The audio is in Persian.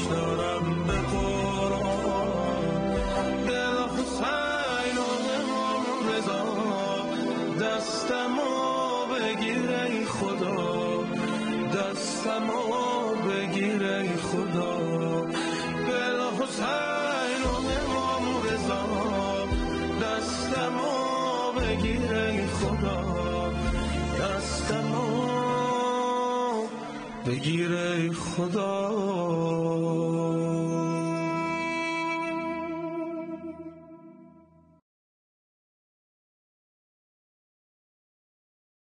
دارم به قرآن. دل حسین و امام رضا دستمو بگیر ای خدا، دستمو بگیر ای خدا. دل حسین و امام رضا دستمو بگیر ای خدا، دستمو بگیر ای خدا.